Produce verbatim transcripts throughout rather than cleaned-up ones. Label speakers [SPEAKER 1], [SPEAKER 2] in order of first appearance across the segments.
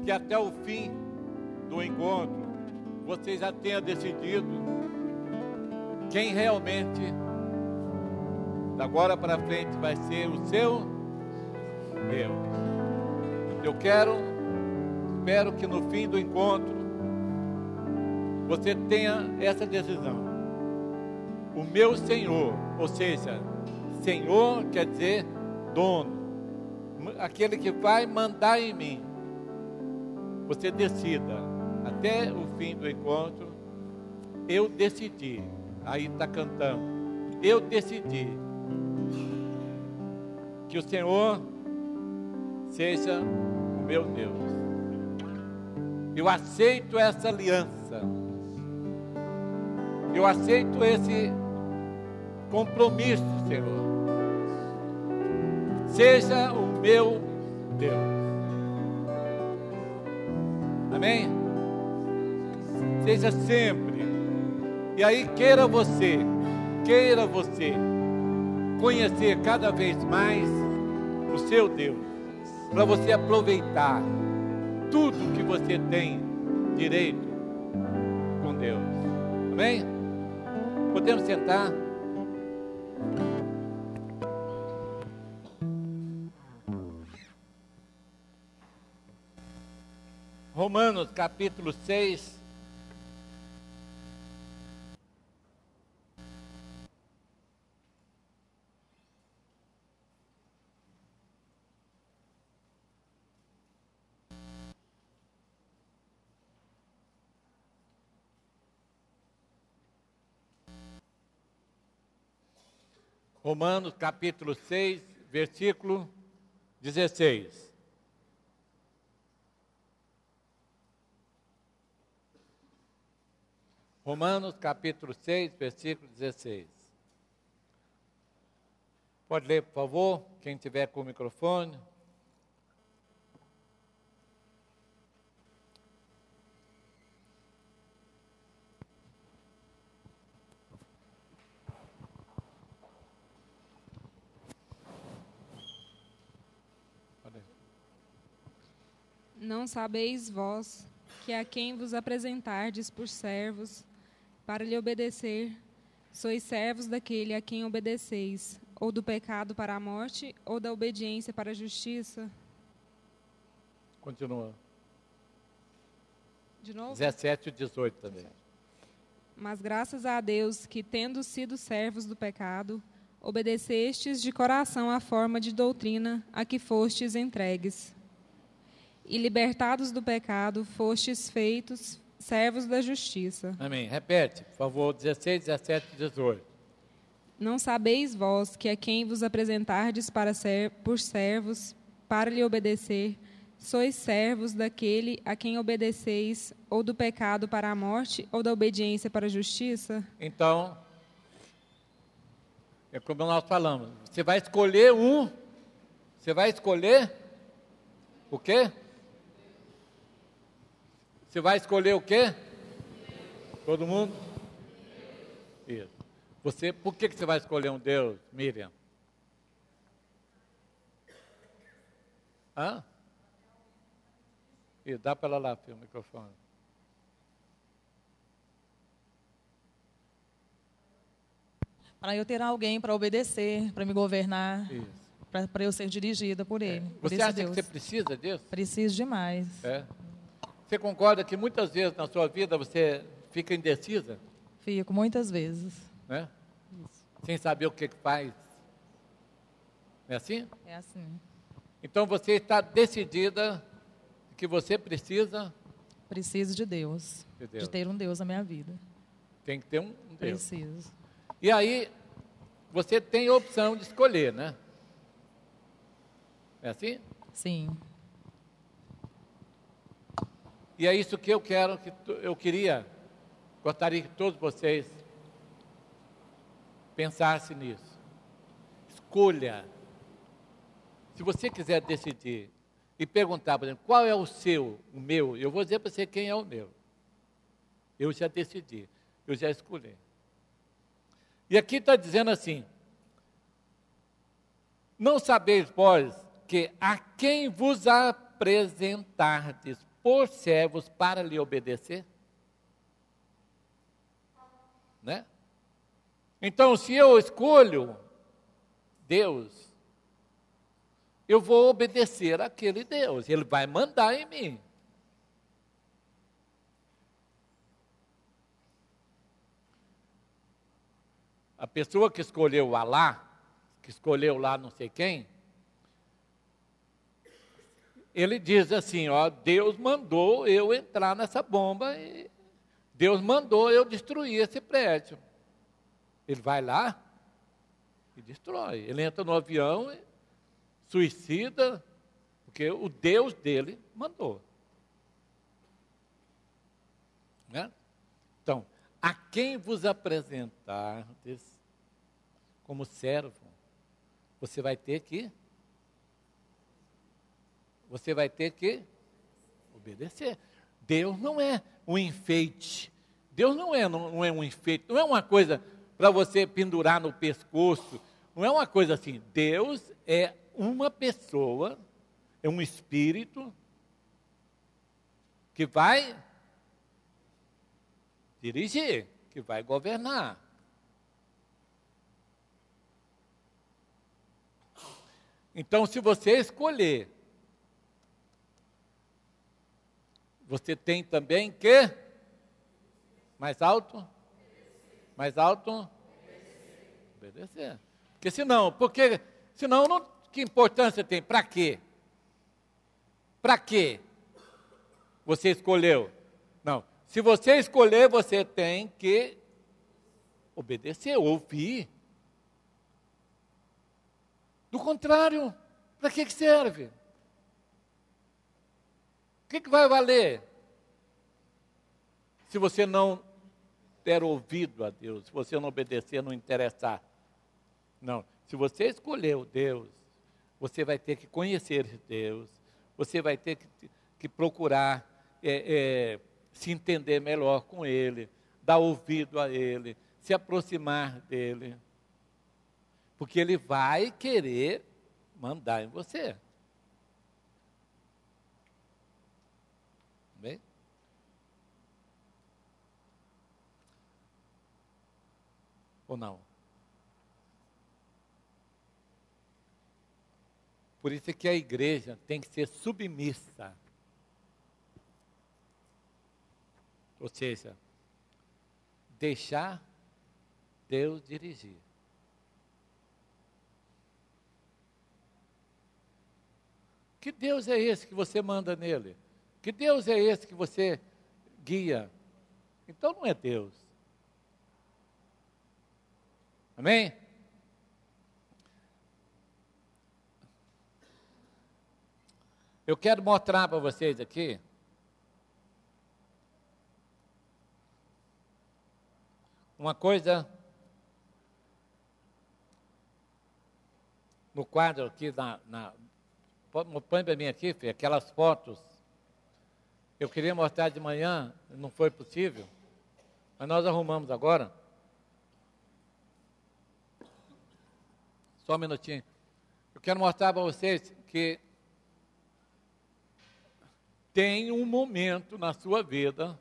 [SPEAKER 1] que até o fim do encontro você já tenha decidido quem realmente, da agora para frente, vai ser o seu Deus. Eu quero, espero que no fim do encontro você tenha essa decisão. O meu Senhor, ou seja, Senhor quer dizer dono, aquele que vai mandar em mim. Você decida, até o fim do encontro, eu decidi, aí está cantando, eu decidi que o Senhor seja o meu Deus. Eu aceito essa aliança, eu aceito esse compromisso, Senhor. Seja o meu Deus. Amém? Seja sempre. E aí queira você, queira você conhecer cada vez mais o seu Deus, para você aproveitar tudo que você tem direito com Deus. Amém? Podemos sentar? Romanos capítulo seis. Romanos capítulo seis, versículo dezesseis. Romanos capítulo seis, versículo dezesseis. Pode ler, por favor, quem tiver com o microfone.
[SPEAKER 2] Não sabeis vós que a quem vos apresentardes por servos, para lhe obedecer, sois servos daquele a quem obedeceis, ou do pecado para a morte, ou da obediência para a justiça?
[SPEAKER 1] Continua.
[SPEAKER 2] De novo?
[SPEAKER 1] dezessete e dezoito também.
[SPEAKER 2] Mas graças a Deus que, tendo sido servos do pecado, obedecestes de coração à forma de doutrina a que fostes entregues. E libertados do pecado, fostes feitos servos da justiça.
[SPEAKER 1] Amém. Repete, por favor, dezesseis, dezessete e dezoito.
[SPEAKER 2] Não sabeis vós que a quem vos apresentardes para ser, por servos, para lhe obedecer, sois servos daquele a quem obedeceis, ou do pecado para a morte, ou da obediência para a justiça?
[SPEAKER 1] Então, é como nós falamos, você vai escolher um, você vai escolher o quê? Você vai escolher o quê? Todo mundo? Isso. Você, por que, que você vai escolher um Deus, Miriam? Hã? Isso, dá para ela lá, filho, o microfone.
[SPEAKER 3] Para eu ter alguém para obedecer, para me governar,
[SPEAKER 1] Isso.
[SPEAKER 3] para eu ser dirigida por Ele.
[SPEAKER 1] É.
[SPEAKER 3] Por
[SPEAKER 1] Você
[SPEAKER 3] esse
[SPEAKER 1] acha
[SPEAKER 3] Deus.
[SPEAKER 1] que você precisa disso?
[SPEAKER 3] Preciso demais.
[SPEAKER 1] É. Você concorda que muitas vezes na sua vida você fica indecisa?
[SPEAKER 3] Fico muitas vezes.
[SPEAKER 1] Né? Sem saber o que, que faz. Não é assim?
[SPEAKER 3] É assim.
[SPEAKER 1] Então você está decidida que você precisa
[SPEAKER 3] Preciso de Deus,
[SPEAKER 1] de Deus.
[SPEAKER 3] de ter um Deus na minha vida.
[SPEAKER 1] Tem que ter um Deus.
[SPEAKER 3] Preciso.
[SPEAKER 1] E aí, você tem a opção de escolher, né? É assim?
[SPEAKER 3] Sim.
[SPEAKER 1] E é isso que eu quero, que eu queria, gostaria que todos vocês pensassem nisso. Escolha. Se você quiser decidir e perguntar, por exemplo, qual é o seu, o meu, eu vou dizer para você quem é o meu. Eu já decidi, eu já escolhi. E aqui está dizendo assim, não sabeis, vós, que a quem vos apresentardes pôr servos para lhe obedecer? Né? Então, se eu escolho Deus, eu vou obedecer àquele Deus, Ele vai mandar em mim. A pessoa que escolheu Alá, que escolheu lá não sei quem, ele diz assim, ó, Deus mandou eu entrar nessa bomba, e Deus mandou eu destruir esse prédio. Ele vai lá e destrói. Ele entra no avião, e suicida, porque o Deus dele mandou. Né? Então, a quem vos apresentardes como servo, você vai ter que, você vai ter que obedecer. Deus não é um enfeite. Deus não é, não, não é um enfeite, não é uma coisa para você pendurar no pescoço, não é uma coisa assim. Deus é uma pessoa, é um espírito que vai dirigir, que vai governar. Então, se você escolher, você tem também que mais alto, mais alto, obedecer. Porque senão, porque senão não, que importância tem? Para quê? Para quê? Você escolheu? Não. Se você escolher, você tem que obedecer, ouvir. Do contrário, para que que serve? O que que vai valer? Se você não der ouvido a Deus, se você não obedecer, não interessar. Não, se você escolheu Deus, você vai ter que conhecer Deus, você vai ter que, que procurar é, é, se entender melhor com Ele, dar ouvido a Ele, se aproximar dEle, porque Ele vai querer mandar em você. Bem? Ou não? Por isso é que a igreja tem que ser submissa. Ou seja, deixar Deus dirigir. Que Deus é esse que você manda nele? Que Deus é esse que você guia? Então não é Deus. Amém? Eu quero mostrar para vocês aqui uma coisa no quadro aqui, na, na, põe para mim aqui, filho, aquelas fotos. Eu queria mostrar de manhã, não foi possível, mas nós arrumamos agora. Só um minutinho. Eu quero mostrar para vocês que tem um momento na sua vida,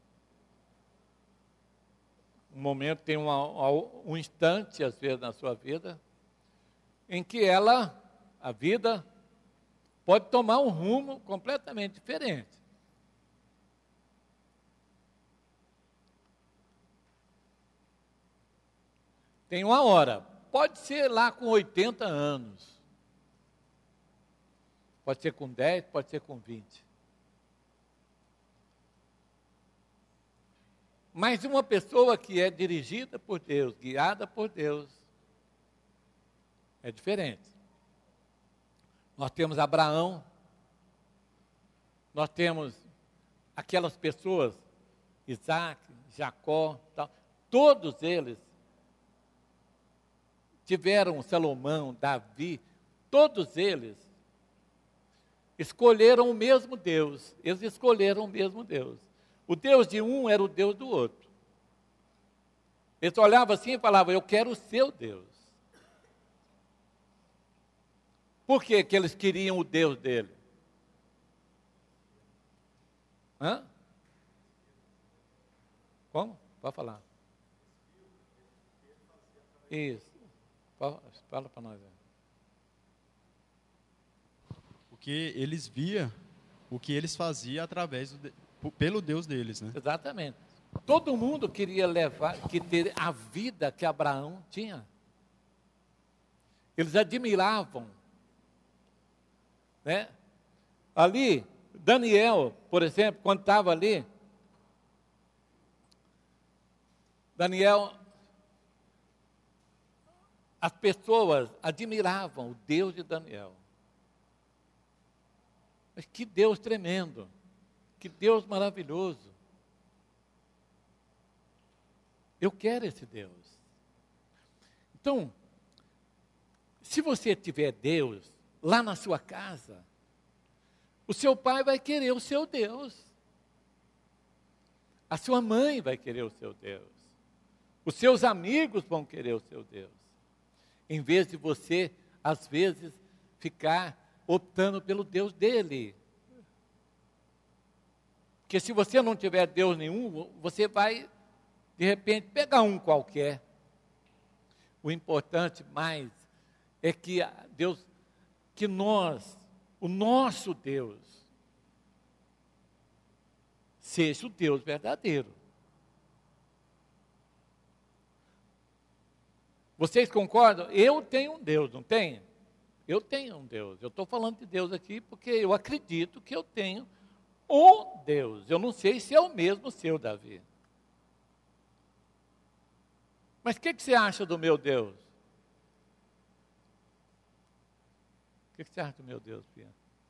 [SPEAKER 1] um momento, tem uma, um instante, às vezes, na sua vida, em que ela, a vida, pode tomar um rumo completamente diferente. Tem uma hora, pode ser lá com oitenta anos, pode ser com dez, pode ser com vinte. Mas uma pessoa que é dirigida por Deus, guiada por Deus, é diferente. Nós temos Abraão, nós temos aquelas pessoas, Isaac, Jacó, tal, todos eles tiveram Salomão, Davi, todos eles escolheram o mesmo Deus, eles escolheram o mesmo Deus. O Deus de um era o Deus do outro. Eles olhavam assim e falavam, eu quero o seu Deus. Por que que eles queriam o Deus dele? Hã? Como? Pode falar. Isso. Fala para nós.
[SPEAKER 4] Porque eles via o que eles faziam através do, pelo Deus deles, né?
[SPEAKER 1] Exatamente. Todo mundo queria levar, que ter a vida que Abraão tinha. Eles admiravam, né? Ali, Daniel, por exemplo, quando estava ali, Daniel, as pessoas admiravam o Deus de Daniel. Mas que Deus tremendo, que Deus maravilhoso. Eu quero esse Deus. Então, se você tiver Deus lá na sua casa, o seu pai vai querer o seu Deus. A sua mãe vai querer o seu Deus. Os seus amigos vão querer o seu Deus. Em vez de você, às vezes, ficar optando pelo Deus dele. Porque se você não tiver Deus nenhum, você vai, de repente, pegar um qualquer. O importante mais é que Deus, que nós, o nosso Deus, seja o Deus verdadeiro. Vocês concordam? Eu tenho um Deus, não tenho? Eu tenho um Deus. Eu estou falando de Deus aqui porque eu acredito que eu tenho um Deus. Eu não sei se é o mesmo seu, Davi. Mas o que, que você acha do meu Deus? O que, que você acha do meu Deus, Pia?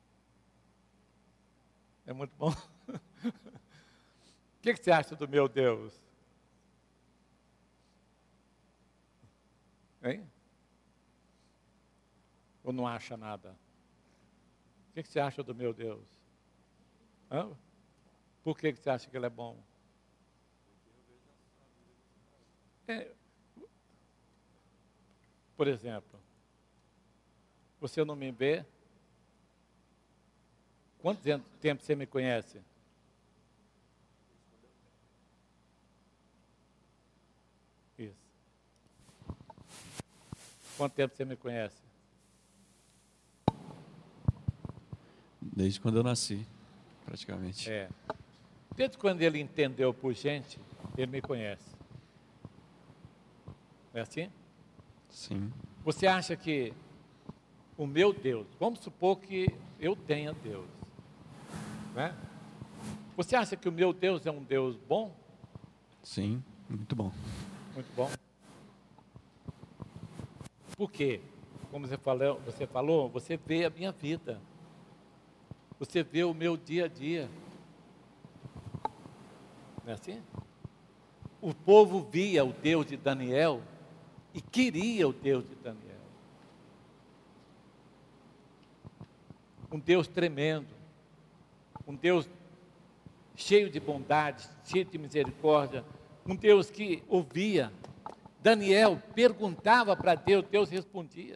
[SPEAKER 1] É muito bom. O que, que você acha do meu Deus? Hein? Ou não acha nada? O que, que você acha do meu Deus? Hã? Por que, que você acha que ele é bom? É, por exemplo, você não me vê? Quanto tempo você me conhece? Isso. Quanto tempo você me conhece?
[SPEAKER 4] Desde quando eu nasci, praticamente.
[SPEAKER 1] É. Desde quando ele entendeu por gente, ele me conhece. Não é assim?
[SPEAKER 4] Sim.
[SPEAKER 1] Você acha que o meu Deus, vamos supor que eu tenha Deus, né? Você acha que o meu Deus é um Deus bom?
[SPEAKER 4] Sim, muito bom.
[SPEAKER 1] Muito bom. Por quê? Como você falou, você falou, você vê a minha vida. Você vê o meu dia a dia. Não é assim? O povo via o Deus de Daniel e queria o Deus de Daniel. Um Deus tremendo, um Deus cheio de bondade, cheio de misericórdia, um Deus que ouvia. Daniel perguntava para Deus, Deus respondia.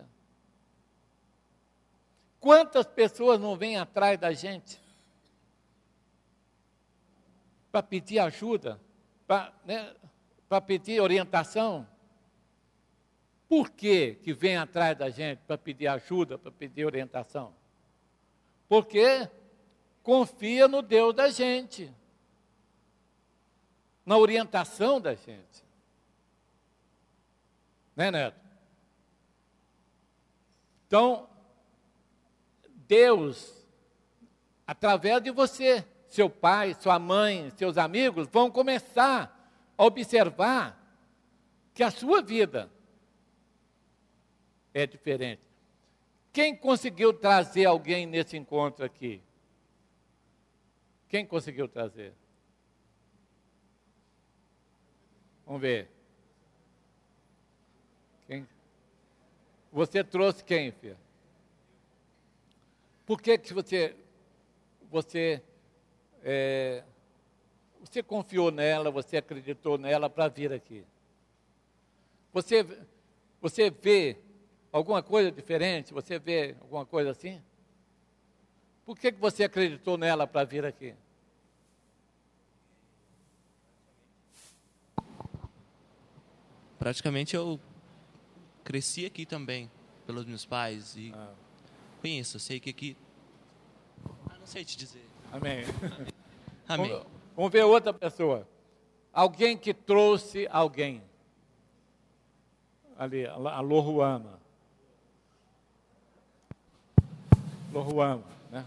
[SPEAKER 1] Quantas pessoas não vêm atrás da gente para pedir ajuda, para, né, para pedir orientação? Por que que vem atrás da gente para pedir ajuda, para pedir orientação? Porque confia no Deus da gente, na orientação da gente. Né, Neto? Então, Deus, através de você, seu pai, sua mãe, seus amigos, vão começar a observar que a sua vida é diferente. Quem conseguiu trazer alguém nesse encontro aqui? Quem conseguiu trazer? Vamos ver. Quem? Você trouxe quem, filha? Por que que você, você, é, você confiou nela, você acreditou nela para vir aqui? Você, você vê alguma coisa diferente? Você vê alguma coisa assim? Por que que você acreditou nela para vir aqui?
[SPEAKER 5] praticamente eu cresci aqui também, pelos meus pais. E
[SPEAKER 1] Ah.
[SPEAKER 5] conheço, eu sei que aqui... Ah, não sei te dizer.
[SPEAKER 1] Amém.
[SPEAKER 5] Amém.
[SPEAKER 1] Vamos, vamos ver outra pessoa. Alguém que trouxe alguém. Ali, a Loruama. Loruama, né?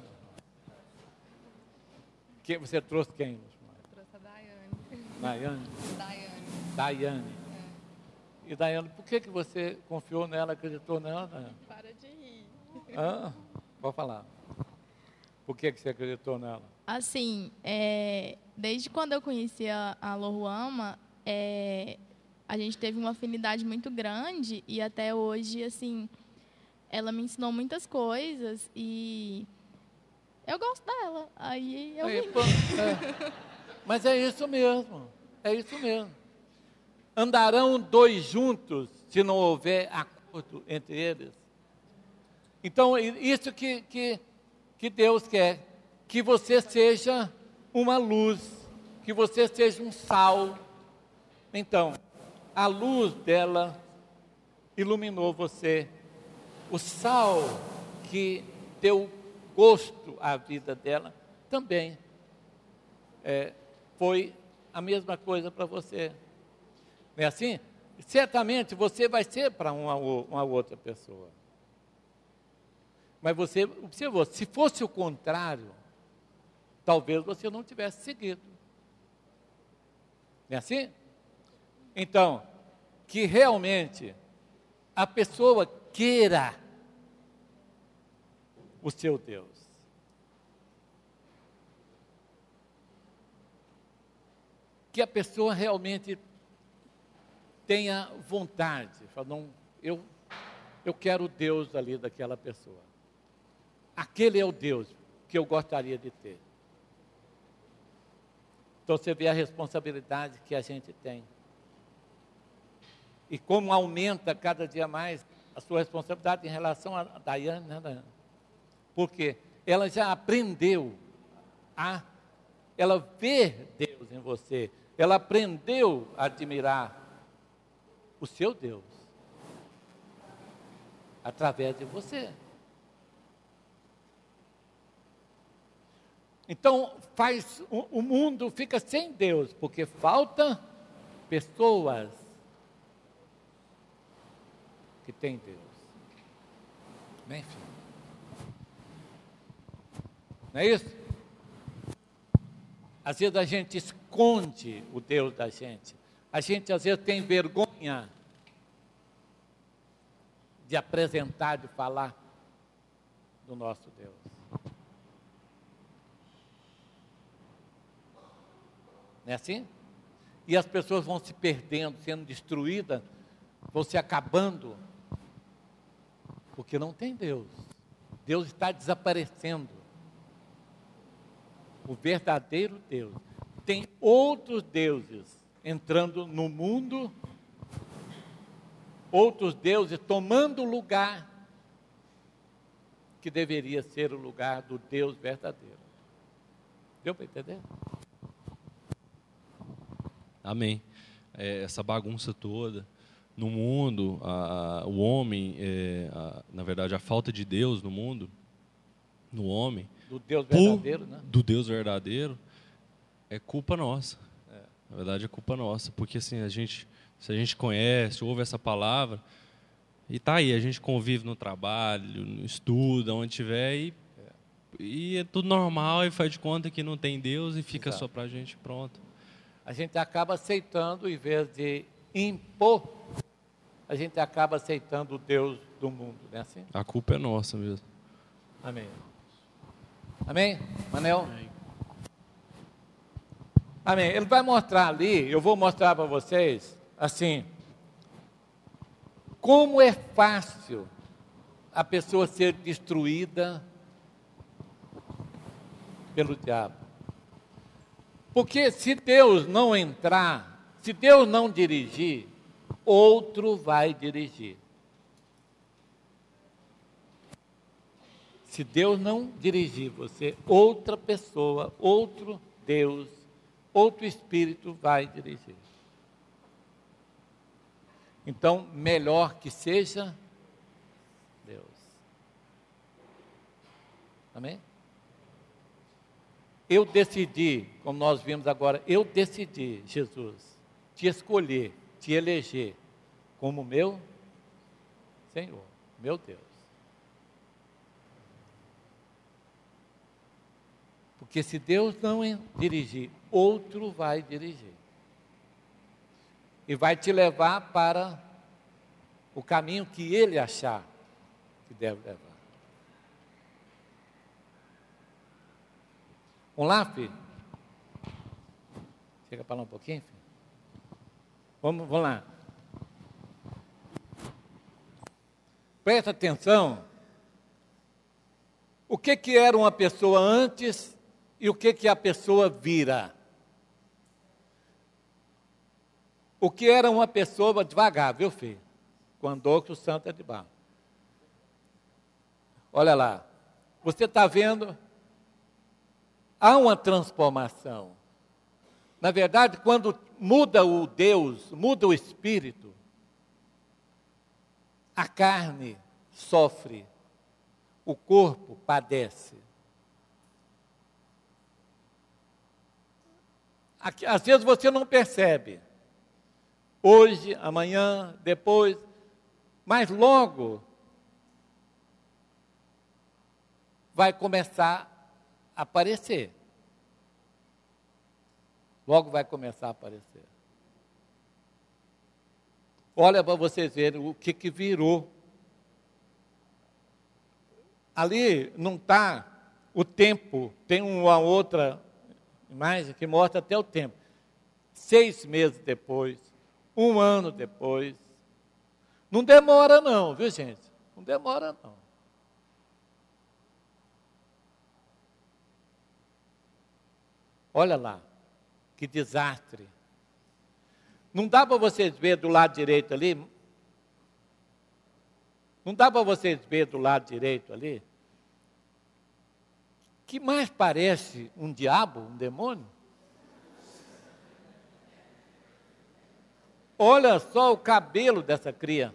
[SPEAKER 1] Que, você trouxe quem?
[SPEAKER 6] Eu trouxe a Daiane.
[SPEAKER 1] Daiane?
[SPEAKER 6] Daiane.
[SPEAKER 1] Daiane.
[SPEAKER 6] É.
[SPEAKER 1] E Daiane, por que, que você confiou nela, acreditou nela, Daiane?
[SPEAKER 6] Para de rir.
[SPEAKER 1] Ah, pode falar. Por que, que você acreditou nela?
[SPEAKER 7] Assim, é, desde quando eu conheci a, a Loruama, é, a gente teve uma afinidade muito grande e até hoje, assim, ela me ensinou muitas coisas e eu gosto dela. Aí eu
[SPEAKER 1] Aí,
[SPEAKER 7] vim.
[SPEAKER 1] pô, é. Mas é isso mesmo, é isso mesmo. Andarão dois juntos se não houver acordo entre eles. Então, isso que, que, que Deus quer, que você seja uma luz, que você seja um sal. Então, a luz dela iluminou você. O sal que deu gosto à vida dela também é, foi a mesma coisa para você. Não é assim? Certamente você vai ser para uma, uma outra pessoa. Mas você observou, se fosse o contrário, talvez você não tivesse seguido. Não é assim? Então, que realmente a pessoa queira o seu Deus. Que a pessoa realmente tenha vontade. Fala, não, eu, eu quero o Deus ali daquela pessoa. Aquele é o Deus que eu gostaria de ter. Então você vê a responsabilidade que a gente tem. E como aumenta cada dia mais a sua responsabilidade em relação a Daiane, né, Daiane? Porque ela já aprendeu a, ela vê Deus em você, ela aprendeu a admirar o seu Deus através de você. Então, faz, o, o mundo fica sem Deus, porque falta pessoas que têm Deus. Bem, filho. Não é isso? Às vezes a gente esconde o Deus da gente. A gente às vezes tem vergonha de apresentar, de falar do nosso Deus. Não é assim? E as pessoas vão se perdendo, sendo destruídas, vão se acabando, porque não tem Deus. Deus está desaparecendo. O verdadeiro Deus. Tem outros deuses entrando no mundo, outros deuses tomando o lugar que deveria ser o lugar do Deus verdadeiro. Deu para entender?
[SPEAKER 8] Amém. É, essa bagunça toda no mundo, a, a, o homem, é, a, na verdade, a falta de Deus no mundo, no homem,
[SPEAKER 1] do Deus verdadeiro,
[SPEAKER 8] por,
[SPEAKER 1] né?
[SPEAKER 8] Do Deus verdadeiro, é culpa nossa.
[SPEAKER 1] É.
[SPEAKER 8] Na verdade, é culpa nossa, porque assim, a gente, se a gente conhece, ouve essa palavra, e tá aí, a gente convive no trabalho, no estudo, onde tiver, e é, e é tudo normal, e faz de conta que não tem Deus, e fica
[SPEAKER 1] Exato.
[SPEAKER 8] Só pra gente, pronto.
[SPEAKER 1] A gente acaba aceitando, em vez de impor, a gente acaba aceitando o Deus do mundo, não é assim?
[SPEAKER 8] A culpa é nossa mesmo.
[SPEAKER 1] Amém. Amém? Manel? Amém. Amém. Ele vai mostrar ali, eu vou mostrar para vocês, assim, como é fácil a pessoa ser destruída pelo diabo. Porque se Deus não entrar, se Deus não dirigir, outro vai dirigir. Se Deus não dirigir você, outra pessoa, outro Deus, outro Espírito vai dirigir. Então, melhor que seja Deus. Amém? Eu decidi, como nós vimos agora, eu decidi, Jesus, te escolher, te eleger como meu Senhor, meu Deus. Porque se Deus não dirigir, outro vai dirigir. E vai te levar para o caminho que Ele achar que deve levar. Vamos lá, filho? Chega para lá um pouquinho, filho. Vamos, vamos lá. Presta atenção. O que, que era uma pessoa antes e o que, que a pessoa vira? O que era uma pessoa devagar, viu, filho? Quando andou que o santo é de barro. Olha lá. Você está vendo? Há uma transformação. Na verdade, quando muda o Deus, muda o Espírito, a carne sofre, o corpo padece. Aqui, às vezes você não percebe. Hoje, amanhã, depois, mas logo vai começar a aparecer. Logo vai começar a aparecer. Olha para vocês verem o que, que virou. Ali não está o tempo, tem uma outra imagem que mostra até o tempo. Seis meses depois, um ano depois. Não demora não, viu gente? Não demora não. Olha lá, que desastre. Não dá para vocês ver do lado direito ali? Não dá para vocês ver do lado direito ali? Que mais parece um diabo, um demônio? Olha só o cabelo dessa cria.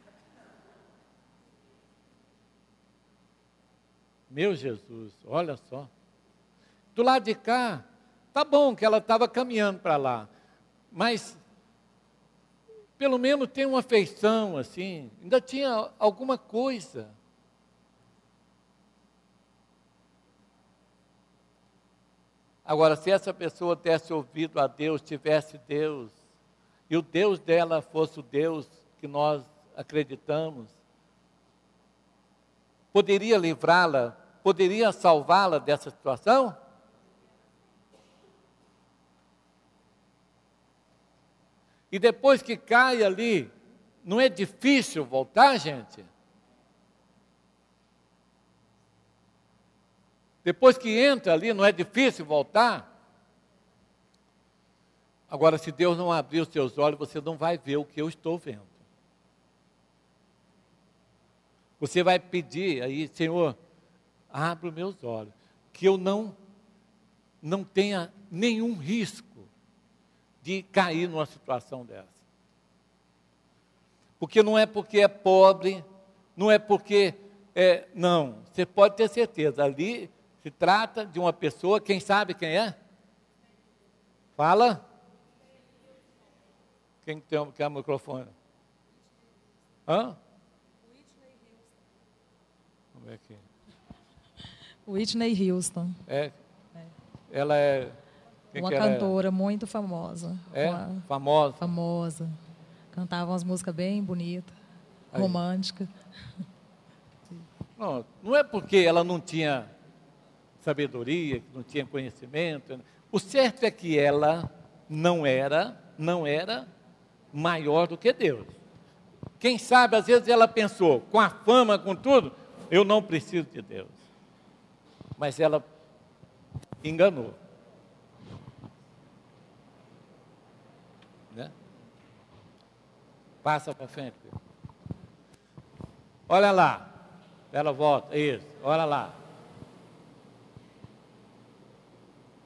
[SPEAKER 1] Meu Jesus, olha só. Do lado de cá, tá bom que ela estava caminhando para lá, mas pelo menos tem uma feição assim, ainda tinha alguma coisa. Agora, se essa pessoa tivesse ouvido a Deus, tivesse Deus, e o Deus dela fosse o Deus que nós acreditamos, poderia livrá-la, poderia salvá-la dessa situação? E depois que cai ali, não é difícil voltar, gente? Depois que entra ali, não é difícil voltar? Agora, se Deus não abrir os seus olhos, você não vai ver o que eu estou vendo. Você vai pedir aí, Senhor, abre os meus olhos, que eu não, não tenha nenhum risco de cair numa situação dessa. Porque não é porque é pobre, não é porque, é, não, você pode ter certeza, ali se trata de uma pessoa, quem sabe quem é? Fala. Quem tem quer o microfone? Hã? Vamos ver aqui.
[SPEAKER 3] Whitney Houston.
[SPEAKER 1] É, ela é... Quem
[SPEAKER 3] uma
[SPEAKER 1] que
[SPEAKER 3] cantora muito famosa.
[SPEAKER 1] É?
[SPEAKER 3] Uma,
[SPEAKER 1] Famosa?
[SPEAKER 3] Famosa. Cantava umas músicas bem bonitas, românticas.
[SPEAKER 1] Não, não é porque ela não tinha sabedoria, não tinha conhecimento. O certo é que ela não era, não era maior do que Deus. Quem sabe, às vezes ela pensou, com a fama, com tudo, eu não preciso de Deus. Mas ela enganou. Né? Passa para frente. Olha lá. Ela volta. Isso. Olha lá.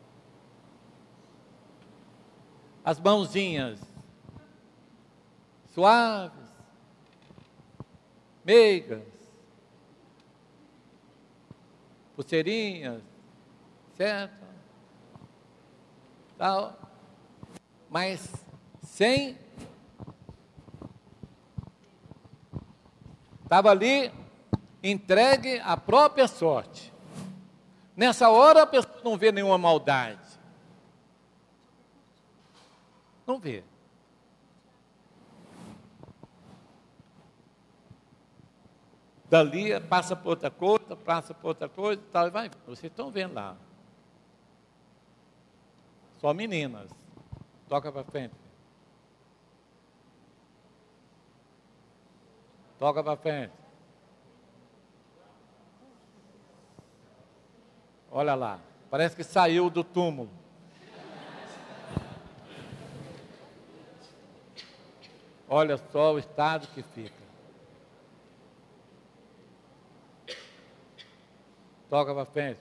[SPEAKER 1] As mãozinhas suaves, meigas, pulseirinhas, certo? Tal, mas sem, estava ali entregue à própria sorte. Nessa hora a pessoa não vê nenhuma maldade. Não vê. Dali passa por outra coisa, passa por outra coisa, tal, e vai. Vocês estão vendo lá. Só meninas. Toca para frente. Toca para frente. Olha lá, parece que saiu do túmulo. Olha só o estado que fica. Toca para frente.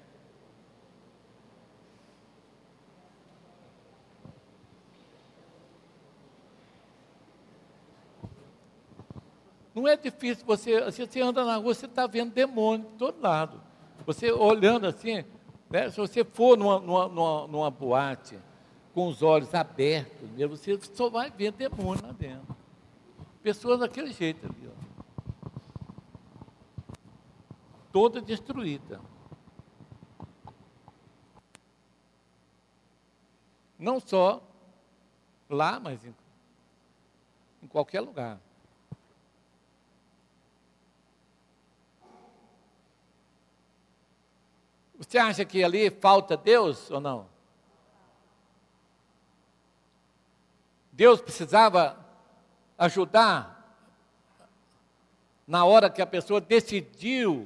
[SPEAKER 1] Não é difícil você, se você anda na rua, você está vendo demônio de todo lado. Você olhando assim, né, se você for numa, numa, numa, numa boate com os olhos abertos, né, você só vai ver demônio lá dentro. Pessoas daquele jeito ali, ó. Toda destruída. Não só lá, mas em, em qualquer lugar. Você acha que ali falta Deus ou não? Deus precisava ajudar na hora que a pessoa decidiu.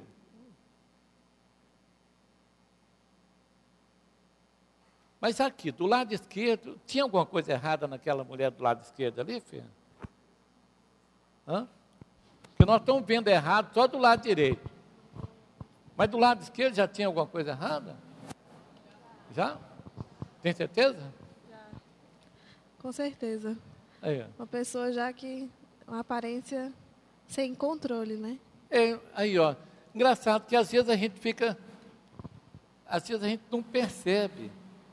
[SPEAKER 1] Mas aqui, do lado esquerdo, tinha alguma coisa errada naquela mulher do lado esquerdo ali, filha? Hã? Porque nós estamos vendo errado só do lado direito. Mas do lado esquerdo já tinha alguma coisa errada? Já? Tem certeza?
[SPEAKER 6] Já. Com certeza.
[SPEAKER 1] Aí,
[SPEAKER 6] Uma pessoa já que, uma aparência sem controle, né?
[SPEAKER 1] é, aí, ó. Engraçado que às vezes a gente fica, às vezes a gente não percebe.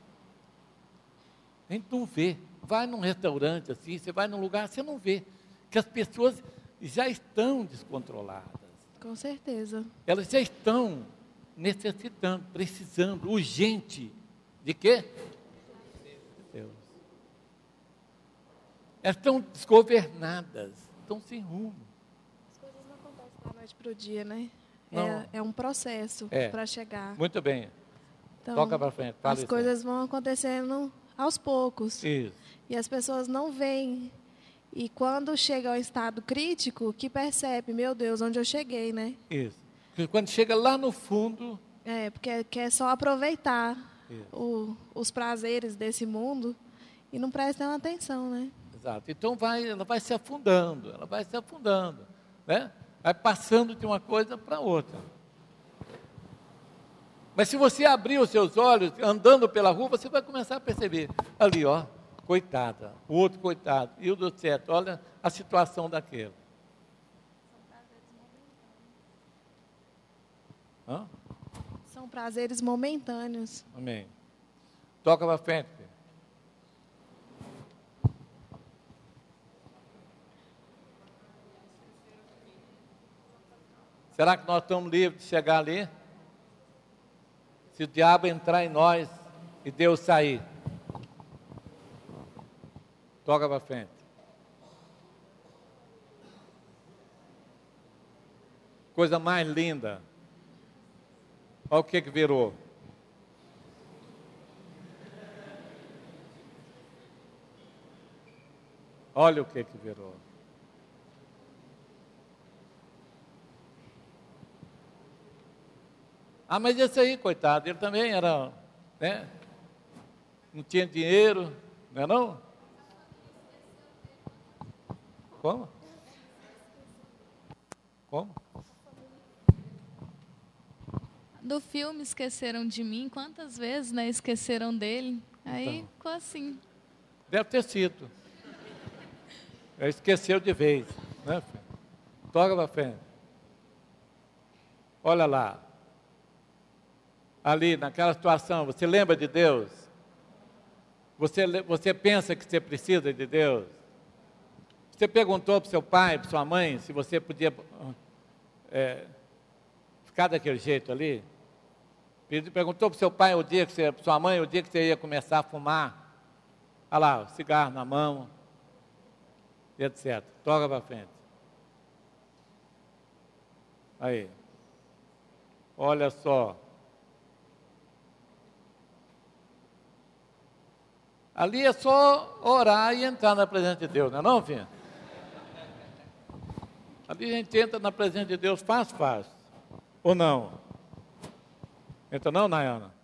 [SPEAKER 1] A gente não vê. Vai num restaurante assim, você vai num lugar, você não vê. Que as pessoas já estão descontroladas.
[SPEAKER 6] Com certeza.
[SPEAKER 1] Elas já estão necessitando, precisando, urgente, de quê? Deus. Elas estão desgovernadas, estão sem rumo.
[SPEAKER 6] As coisas não acontecem da noite para o dia, né?
[SPEAKER 1] Não.
[SPEAKER 6] É, é um processo
[SPEAKER 1] É.
[SPEAKER 6] para chegar.
[SPEAKER 1] Muito bem.
[SPEAKER 6] Então,
[SPEAKER 1] Toca para frente. Fala
[SPEAKER 6] as
[SPEAKER 1] isso.
[SPEAKER 6] coisas vão acontecendo aos poucos.
[SPEAKER 1] Isso.
[SPEAKER 6] E as pessoas não veem. E quando chega ao estado crítico, que percebe, meu Deus, onde eu cheguei, né?
[SPEAKER 1] Isso. Porque quando chega lá no fundo,
[SPEAKER 6] É, porque quer só aproveitar
[SPEAKER 1] Isso.
[SPEAKER 6] o, os prazeres desse mundo e não prestam atenção, né?
[SPEAKER 1] exato. Então vai, ela vai se afundando, ela vai se afundando, né? Vai passando de uma coisa para outra. Mas se você abrir os seus olhos, andando pela rua, você vai começar a perceber. Ali, ó, coitada, o outro coitado, e o do certo, olha a situação daquele. Hã?
[SPEAKER 6] São prazeres momentâneos.
[SPEAKER 1] Amém. Toca para frente. Filho. Será que nós estamos livres de chegar ali? Se o diabo entrar em nós e Deus sair. Toca para frente. Coisa mais linda. Olha o que que virou. Olha o que que virou. Ah, mas esse aí, coitado, ele também era, né? Não tinha dinheiro, não é não? Como? Como?
[SPEAKER 9] Do filme Esqueceram de Mim, quantas vezes, né, esqueceram dele? Aí
[SPEAKER 1] Então.
[SPEAKER 9] ficou assim.
[SPEAKER 1] Deve ter sido. Esqueceu de vez, né, filho? Toca para frente. Olha lá. Ali, naquela situação, você lembra de Deus? Você, você pensa que você precisa de Deus? Você perguntou para o seu pai, para sua mãe, se você podia é, ficar daquele jeito ali? Perguntou para o seu pai o dia que você, para sua mãe, o dia que você ia começar a fumar? Olha lá, o cigarro na mão, e etcétera. Toca para frente. Aí. Olha só. Ali é só orar e entrar na presença de Deus, não é não, filho? Ali a gente entra na presença de Deus fácil, fácil. Ou não? Entra não, Nayana?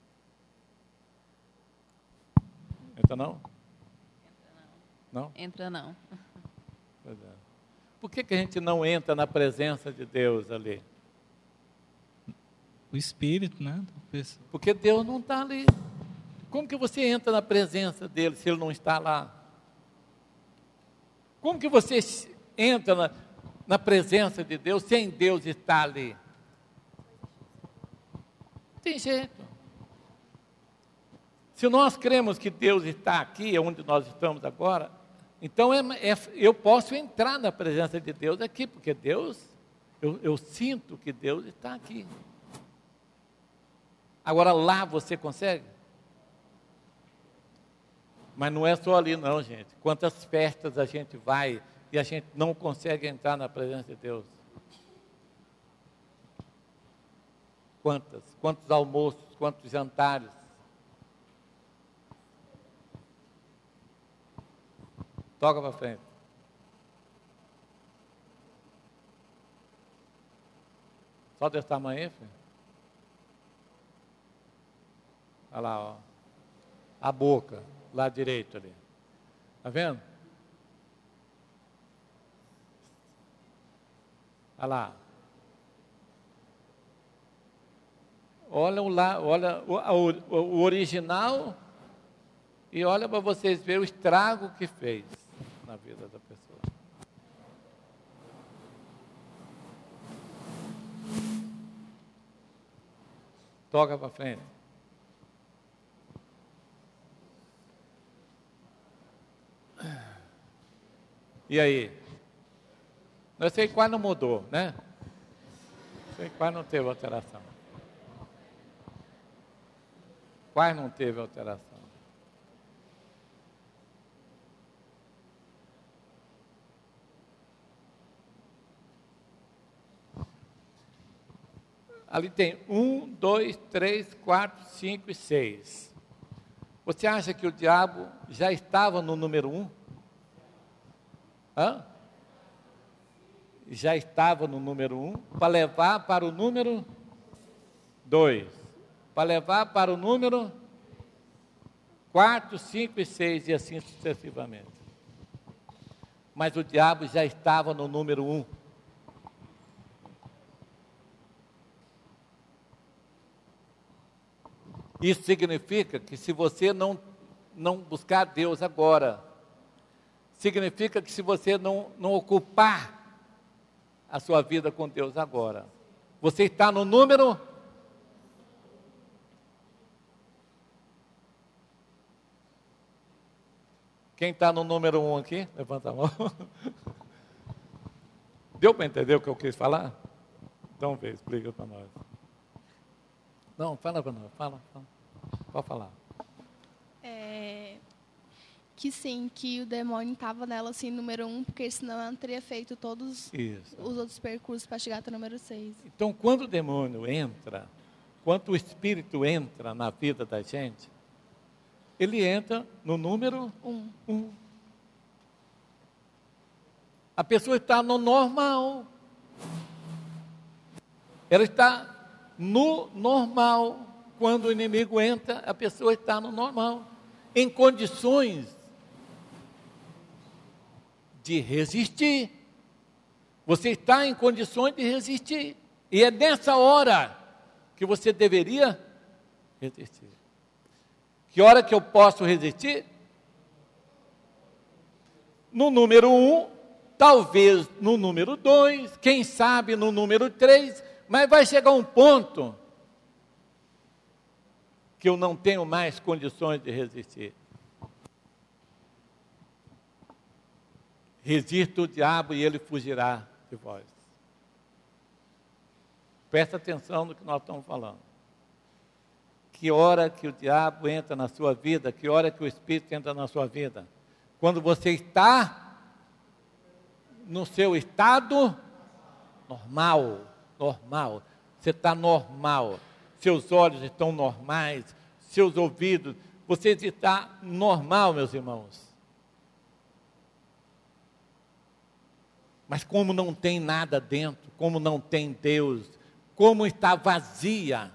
[SPEAKER 1] Entra não? Não?
[SPEAKER 10] Entra não.
[SPEAKER 1] Pois é. Por que, que a gente não entra na presença de Deus ali?
[SPEAKER 11] O Espírito, né?
[SPEAKER 1] Porque Deus não está ali. Como que você entra na presença dele se ele não está lá? Como que você entra na, na presença de Deus sem Deus estar ali? Não tem jeito. Se nós cremos que Deus está aqui, onde nós estamos agora, então é, é, eu posso entrar na presença de Deus aqui, porque Deus, eu, eu sinto que Deus está aqui. Agora lá você consegue? Mas não é só ali não, gente. Quantas festas a gente vai e a gente não consegue entrar na presença de Deus? Quantas? Quantos almoços, quantos jantares? Toca para frente. Só desse tamanho aí, filho? Olha lá, ó. A boca, lado direito ali. Está vendo? Olha lá. Olha o, lá, olha o, o, o original e olha para vocês verem o estrago que fez na vida da pessoa. Toca para frente. E aí? Eu sei que quase não mudou, né? Eu sei que quase não teve alteração. Quase não teve alteração. Ali tem um, dois, três, quatro, cinco e seis. Você acha que o diabo já estava no número um? Hã? Já estava no número um, para levar para o número dois, para levar para o número quatro, cinco e seis, e assim sucessivamente. Mas o diabo já estava no número um. Isso significa que se você não, não buscar Deus agora, significa que se você não, não ocupar a sua vida com Deus agora, você está no número... Quem está no número um aqui? Levanta a mão. Deu para entender o que eu quis falar? Então, vê, explica para nós. Não, fala para nós, fala, fala. Pode falar.
[SPEAKER 12] É, que sim, que o demônio estava nela assim, número um, porque senão ela não teria feito todos Isso. os outros percursos para chegar até o número seis.
[SPEAKER 1] Então, quando o demônio entra, quando o espírito entra na vida da gente, ele entra no número
[SPEAKER 12] um.
[SPEAKER 1] um. A pessoa está no normal. Ela está no normal. Quando o inimigo entra, a pessoa está no normal, em condições de resistir. Você está em condições de resistir. E é nessa hora que você deveria resistir. Que hora que eu posso resistir? no número um, talvez no número dois, quem sabe no número três, mas vai chegar um ponto que eu não tenho mais condições de resistir. Resista o diabo e ele fugirá de vós. Presta atenção no que nós estamos falando. Que hora que o diabo entra na sua vida, que hora que o Espírito entra na sua vida? Quando você está no seu estado normal, normal. Você está normal, seus olhos estão normais, seus ouvidos, você está normal, meus irmãos. Mas como não tem nada dentro, como não tem Deus, como está vazia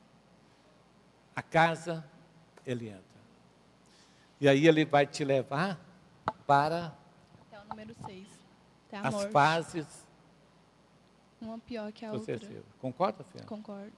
[SPEAKER 1] a casa, ele entra. E aí ele vai te levar para
[SPEAKER 12] até o número seis. Até a
[SPEAKER 1] as
[SPEAKER 12] morte.
[SPEAKER 1] fases.
[SPEAKER 12] Uma pior que a
[SPEAKER 1] sucessivas.
[SPEAKER 12] outra.
[SPEAKER 1] Concorda, filha?
[SPEAKER 12] Concordo.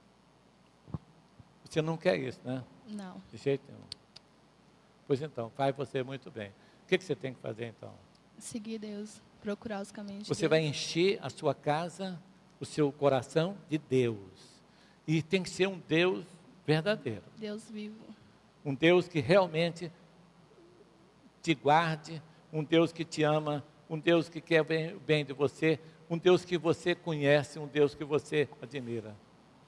[SPEAKER 1] Você não quer isso, né?
[SPEAKER 12] Não.
[SPEAKER 1] De jeito nenhum. Pois então, faz você muito bem. O que, que você tem que fazer então?
[SPEAKER 12] Seguir Deus, procurar os caminhos de
[SPEAKER 1] Você
[SPEAKER 12] Deus.
[SPEAKER 1] vai encher a sua casa, o seu coração de Deus. E tem que ser um Deus verdadeiro.
[SPEAKER 12] Deus vivo.
[SPEAKER 1] Um Deus que realmente te guarde, um Deus que te ama, um Deus que quer bem, bem de você, um Deus que você conhece, um Deus que você admira.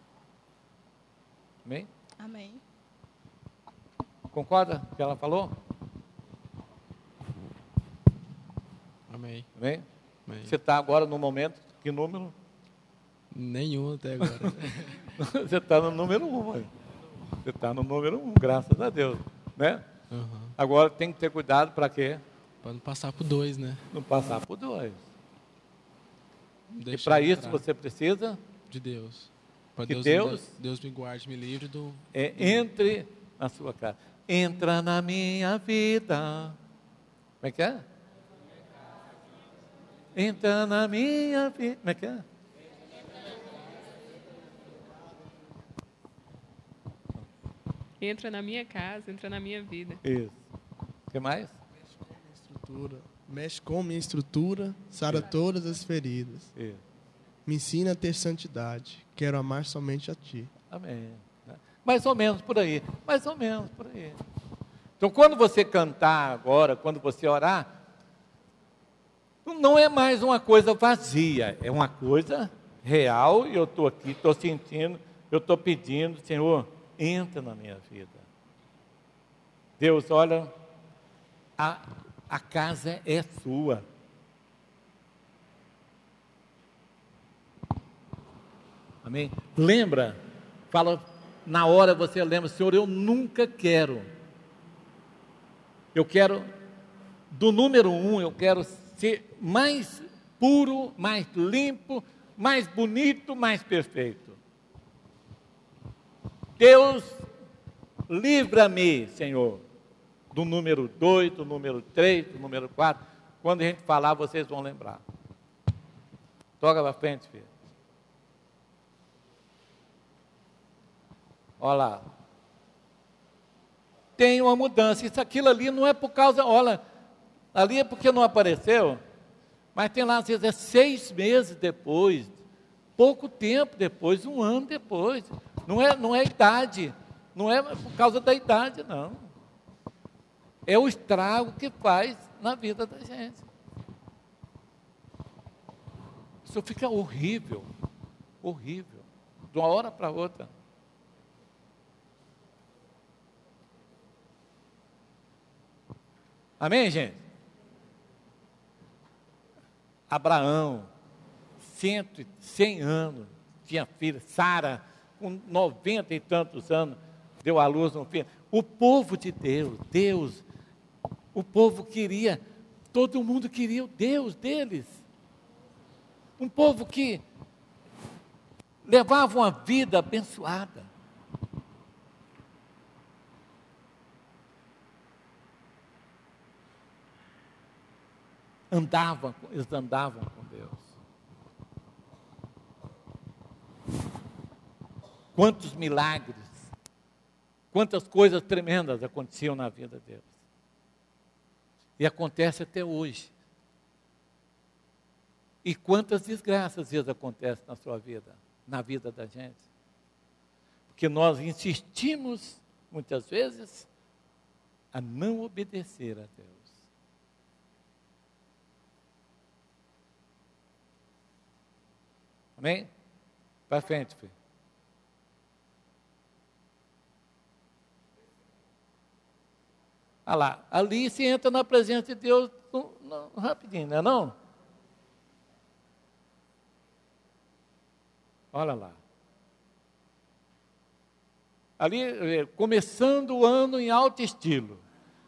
[SPEAKER 1] Amém?
[SPEAKER 12] Amém.
[SPEAKER 1] Concorda com o que ela falou?
[SPEAKER 8] Amém.
[SPEAKER 1] Amém?
[SPEAKER 8] Amém.
[SPEAKER 1] Você está agora no momento, que número?
[SPEAKER 8] Nenhum até agora.
[SPEAKER 1] Você está no número um, mãe. Você está no número um, graças a Deus, né?
[SPEAKER 8] Uhum.
[SPEAKER 1] Agora tem que ter cuidado para quê?
[SPEAKER 8] Para não passar por dois, né?
[SPEAKER 1] Não passar por dois.
[SPEAKER 8] Não
[SPEAKER 1] E para isso
[SPEAKER 8] entrar.
[SPEAKER 1] você precisa
[SPEAKER 8] De Deus. Para
[SPEAKER 1] que
[SPEAKER 8] Deus,
[SPEAKER 1] Deus,
[SPEAKER 8] me, Deus me guarde, me livre do...
[SPEAKER 1] é, entre na sua casa. Entra na minha vida. Como é que é? Entra na minha vida. Como é que é?
[SPEAKER 2] Entra na minha casa, entra na minha vida.
[SPEAKER 1] Isso. O que mais?
[SPEAKER 10] Estrutura. Mexe com minha estrutura, sara todas as feridas.
[SPEAKER 1] Isso.
[SPEAKER 10] Me ensina a ter santidade. Quero amar somente a Ti.
[SPEAKER 1] Amém. Mais ou menos por aí. Mais ou menos por aí. Então, quando você cantar agora, quando você orar, não é mais uma coisa vazia, é uma coisa real, e eu estou aqui, estou sentindo, eu estou pedindo, Senhor, entra na minha vida. Deus, olha, a, a casa é sua. Amém? Lembra, fala, na hora você lembra, Senhor, eu nunca quero, eu quero, do número um, eu quero ser mais puro, mais limpo, mais bonito, mais perfeito. Deus, livra-me, Senhor, do número dois, do número três, do número quatro. Quando a gente falar, vocês vão lembrar. Toca para frente, filho. Olha lá. Tem uma mudança. Isso, aquilo ali não é por causa... Olha, ali é porque não apareceu. Mas tem lá, às vezes, é seis meses depois, pouco tempo depois, um ano depois. Não é, não é idade. Não é por causa da idade, não. É o estrago que faz na vida da gente. Isso fica horrível. Horrível. De uma hora para outra. Amém, gente? Abraão, cento, cem anos, tinha filha. Sara, com noventa e tantos anos, deu à luz um filho. O povo de Deus, Deus, o povo queria, todo mundo queria o Deus deles. Um povo que levava uma vida abençoada. Andavam, eles andavam com Deus. Quantos milagres, quantas coisas tremendas aconteciam na vida deles. E acontece até hoje. E quantas desgraças às vezes acontecem na sua vida, na vida da gente. Porque nós insistimos, muitas vezes, a não obedecer a Deus. Amém? Para frente, filho. Olha lá, ali se entra na presença de Deus no, no, rapidinho, não é não? Olha lá. Ali, começando o ano em alto estilo.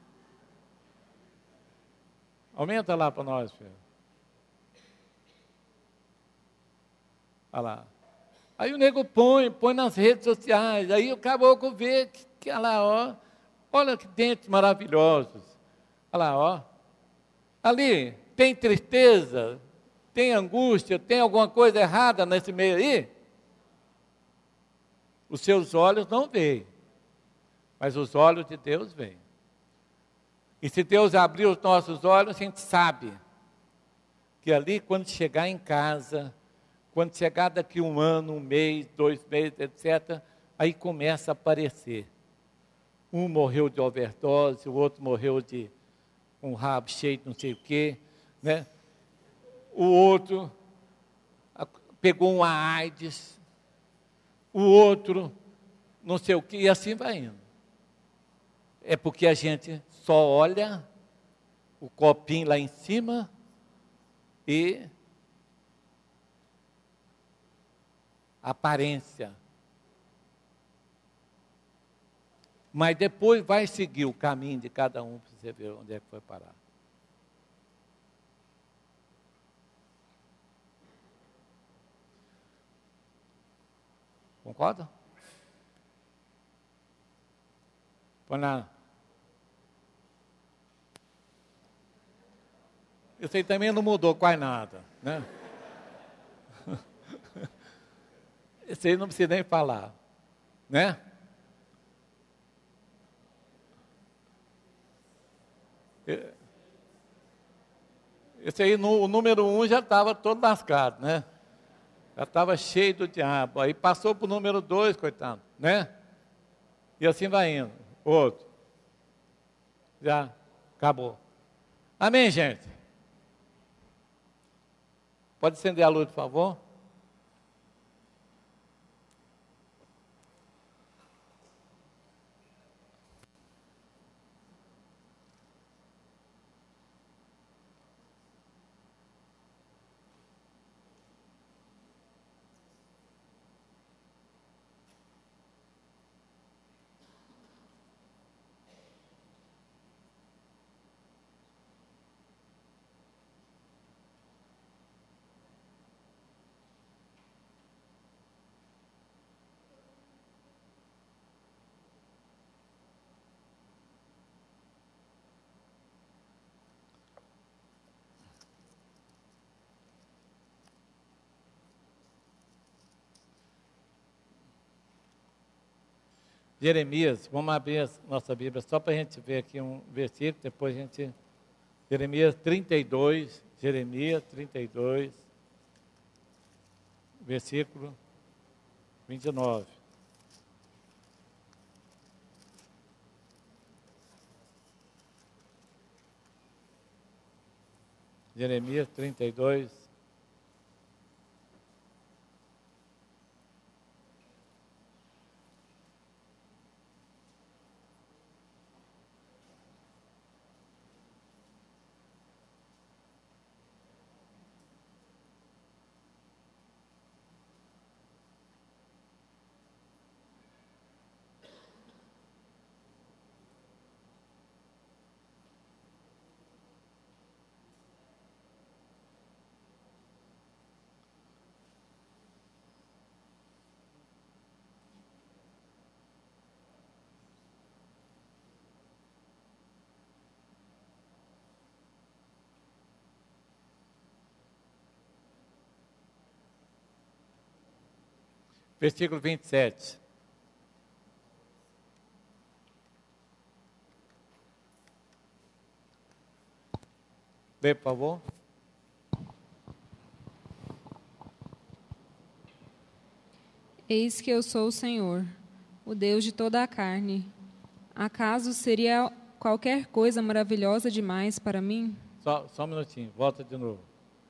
[SPEAKER 1] Aumenta lá para nós, filho. Olha lá. Aí o nego põe, põe nas redes sociais, aí o caboclo vê que, que olha lá, ó, olha que dentes maravilhosos. Olha lá, ó. Ali, tem tristeza, tem angústia, tem alguma coisa errada nesse meio aí? Os seus olhos não veem, mas os olhos de Deus veem. E se Deus abrir os nossos olhos, a gente sabe que ali, quando chegar em casa, quando chegar daqui um ano, um mês, dois meses, etcétera, aí começa a aparecer. Um morreu de overdose, o outro morreu de um rabo cheio de não sei o quê, né? O outro pegou uma AIDS, o outro não sei o quê, e assim vai indo. É porque a gente só olha o copinho lá em cima e aparência. Mas depois vai seguir o caminho de cada um para você ver onde é que foi parar. Concorda? Põe lá. Isso aí também não mudou quase nada, né? Isso aí não precisa nem falar, né? Esse aí, no, o número um já estava todo lascado, né? Já estava cheio do diabo. Aí passou para o número dois, coitado, né? E assim vai indo. Outro. Já acabou. Amém, gente? Pode acender a luz, por favor? Jeremias, vamos abrir a nossa Bíblia só para a gente ver aqui um versículo, depois a gente... Jeremias trinta e dois, Jeremias trinta e dois, versículo vinte e nove. Jeremias trinta e dois, versículo vinte e sete. Lê, por favor.
[SPEAKER 2] Eis que eu sou o Senhor, o Deus de toda a carne. Acaso seria qualquer coisa maravilhosa demais para mim?
[SPEAKER 1] Só, só um minutinho, volta de novo.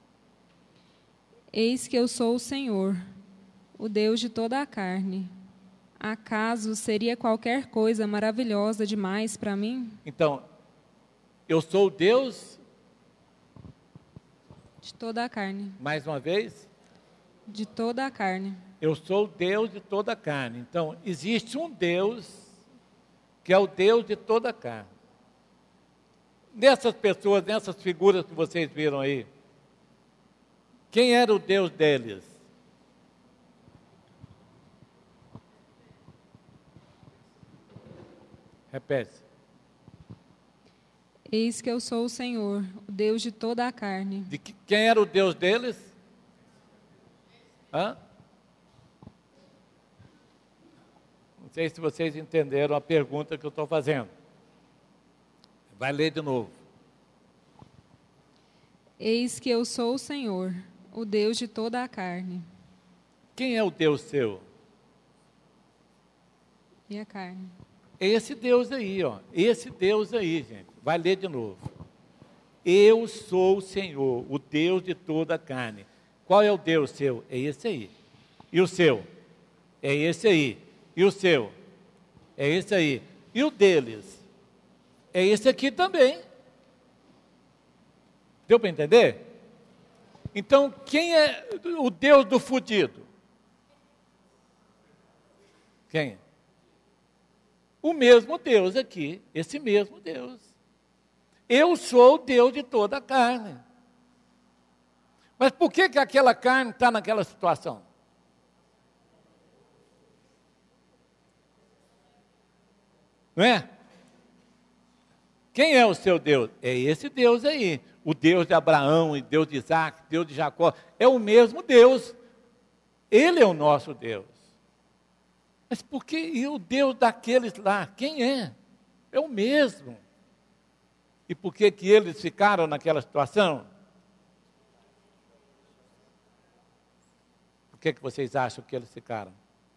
[SPEAKER 2] Eis que eu sou o Senhor, o Deus de toda a carne. Acaso seria qualquer coisa maravilhosa demais para mim?
[SPEAKER 1] Então, eu sou o Deus...
[SPEAKER 2] De toda a carne.
[SPEAKER 1] Mais uma vez?
[SPEAKER 2] De toda a carne.
[SPEAKER 1] Eu sou o Deus de toda a carne. Então, existe um Deus que é o Deus de toda a carne. Nessas pessoas, nessas figuras que vocês viram aí, quem era o Deus deles? Repete.
[SPEAKER 2] Eis que eu sou o Senhor, o Deus de toda a carne.
[SPEAKER 1] De que, quem era o Deus deles? Hã? Não sei se vocês entenderam a pergunta que eu estou fazendo. Vai ler de novo.
[SPEAKER 2] Eis que eu sou o Senhor, o Deus de toda a carne.
[SPEAKER 1] Quem é o Deus seu?
[SPEAKER 2] E a carne.
[SPEAKER 1] Esse Deus aí, ó. Esse Deus aí, gente. Vai ler de novo. Eu sou o Senhor, o Deus de toda a carne. Qual é o Deus seu? É esse aí. E o seu? É esse aí. E o seu? É esse aí. E o deles? É esse aqui também. Deu para entender? Então, quem é o Deus do fudido? Quem? O mesmo Deus aqui, esse mesmo Deus. Eu sou o Deus de toda a carne. Mas por que, que aquela carne está naquela situação? Não é? Quem é o seu Deus? É esse Deus aí. O Deus de Abraão, e Deus de Isaac, Deus de Jacó. É o mesmo Deus. Ele é o nosso Deus. Mas por que e o Deus daqueles lá? Quem é? É o mesmo. E por que que eles ficaram naquela situação? Por que que vocês acham que eles ficaram?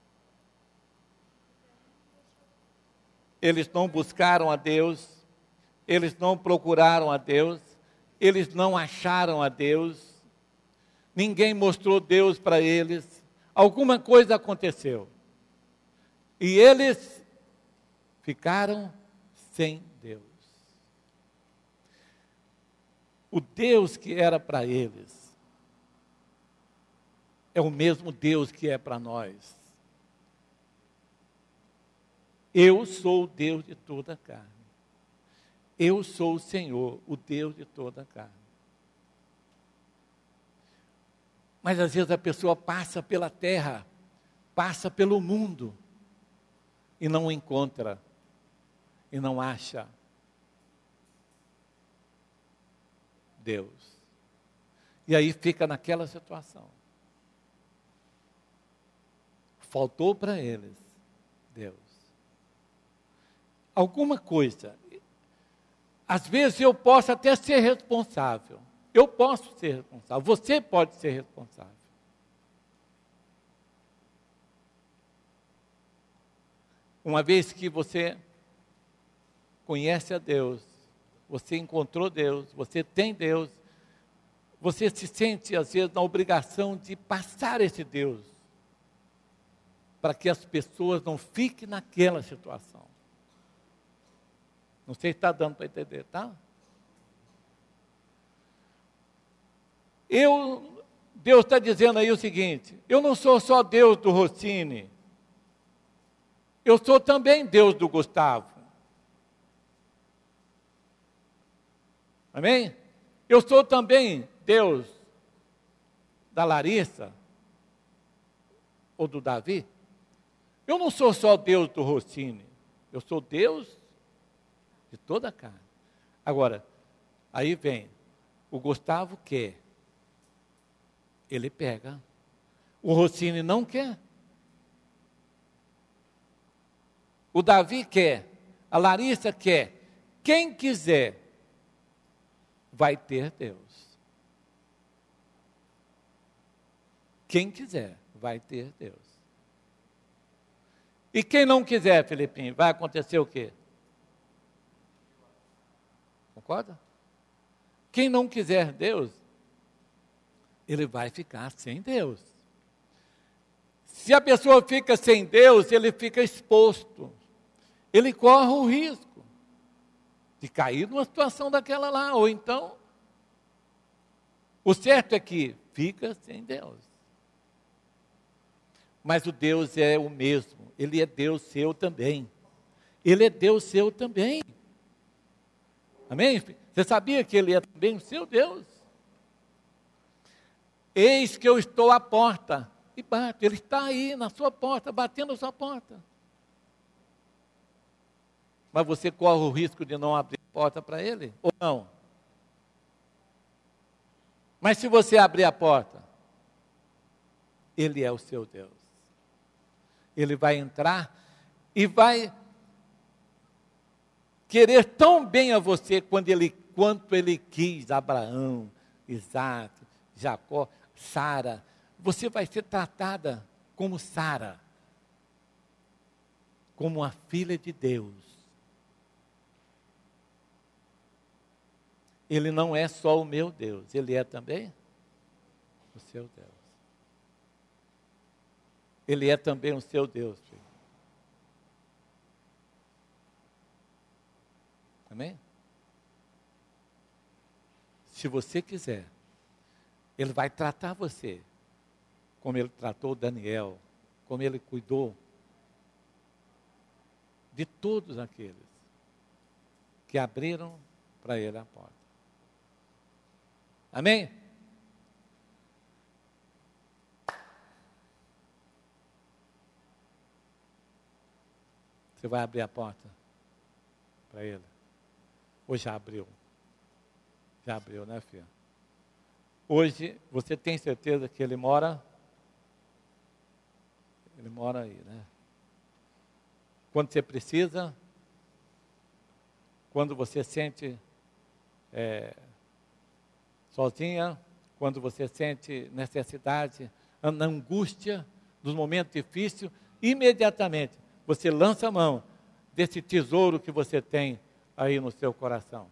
[SPEAKER 1] Eles não buscaram a Deus, eles não procuraram a Deus, eles não acharam a Deus, ninguém mostrou Deus para eles, alguma coisa aconteceu. E eles ficaram sem Deus. O Deus que era para eles é o mesmo Deus que é para nós. Eu sou o Deus de toda a carne. Eu sou o Senhor, o Deus de toda a carne. Mas às vezes a pessoa passa pela terra, passa pelo mundo, e não encontra, e não acha Deus. E aí fica naquela situação. Faltou para eles Deus. Alguma coisa. Às vezes eu posso até ser responsável. Eu posso ser responsável. Você pode ser responsável. Uma vez que você conhece a Deus, você encontrou Deus, você tem Deus, você se sente, às vezes, na obrigação de passar esse Deus, para que as pessoas não fiquem naquela situação. Não sei se está dando para entender, tá? Eu, Deus está dizendo aí o seguinte, eu não sou só Deus do Rossini, eu sou também Deus do Gustavo. Amém? Eu sou também Deus da Larissa ou do Davi. Eu não sou só Deus do Rossini, eu sou Deus de toda a carne. Agora, aí vem, o Gustavo quer, ele pega. O Rossini não quer. O Davi quer, a Larissa quer. Quem quiser vai ter Deus. Quem quiser, vai ter Deus. E quem não quiser, Felipinho, vai acontecer o quê? Concorda? Quem não quiser Deus, ele vai ficar sem Deus. Se a pessoa fica sem Deus, ele fica exposto. Ele corre o risco de cair numa situação daquela lá. Ou então, o certo é que fica sem Deus. Mas o Deus é o mesmo. Ele é Deus seu também. Ele é Deus seu também. Amém? Você sabia que Ele é também o seu Deus? Eis que eu estou à porta e bato. Ele está aí na sua porta, batendo a sua porta. Mas você corre o risco de não abrir a porta para Ele? Ou não? Mas se você abrir a porta, Ele é o seu Deus. Ele vai entrar e vai querer tão bem a você quando ele, quanto Ele quis Abraão, Isaac, Jacó, Sara. Você vai ser tratada como Sara, como uma filha de Deus. Ele não é só o meu Deus, Ele é também o seu Deus. Ele é também o seu Deus, filho. Amém? Se você quiser, Ele vai tratar você como Ele tratou Daniel, como Ele cuidou de todos aqueles que abriram para Ele a porta. Amém? Você vai abrir a porta para Ele? Ou já abriu? Já abriu, né, filha? Hoje, você tem certeza que Ele mora? Ele mora aí, né? Quando você precisa, quando você sente é, sozinha, quando você sente necessidade, na angústia, nos momentos difíceis, imediatamente você lança a mão desse tesouro que você tem aí no seu coração.